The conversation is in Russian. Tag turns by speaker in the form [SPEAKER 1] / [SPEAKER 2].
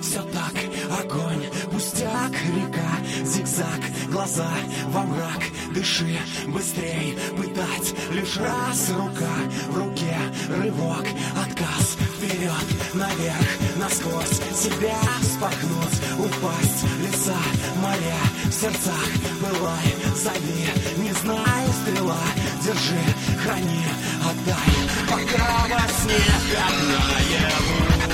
[SPEAKER 1] все так, огонь, пустяк, река, зигзаг, глаза во мрак, дыши быстрей, пытать лишь раз, рука в руке, рывок, отказ, вперед, наверх, насквозь, себя спахнуть, упасть, леса, моря, в сердцах, пылай, зови, не знай, стрела, держи, храни, отдай, пока во сне, как наяву.